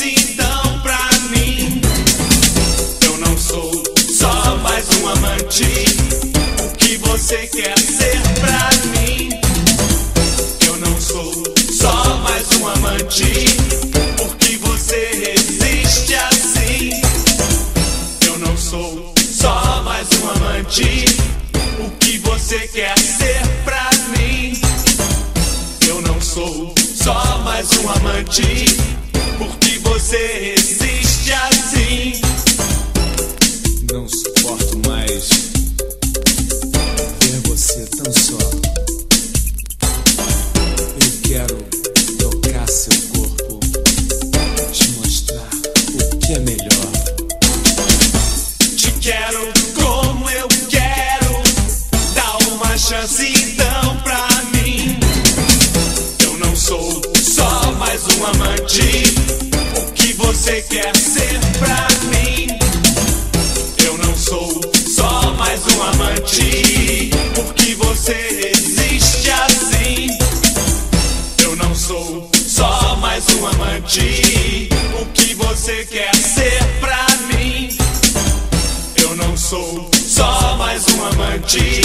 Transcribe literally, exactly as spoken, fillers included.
chance então pra mim. Eu não sou só mais um amante. O que você quer ser pra mim? Eu não sou só mais um amante. Por que você resiste assim? Eu não sou só mais um amante. O que você quer ser pra mim? Eu não sou só mais um amante. Por que você resiste assim? Não suporto mais ver você tão só. Eu quero tocar seu corpo, te mostrar o que é melhor. Te quero como eu quero. Dá uma chance então pra mim. Eu não sou só mais um amante. O que você quer ser pra mim? Eu não sou só mais um amante. Por que você resiste assim? Eu não sou só mais um amante. O que você quer ser pra mim? Eu não sou só mais um amante.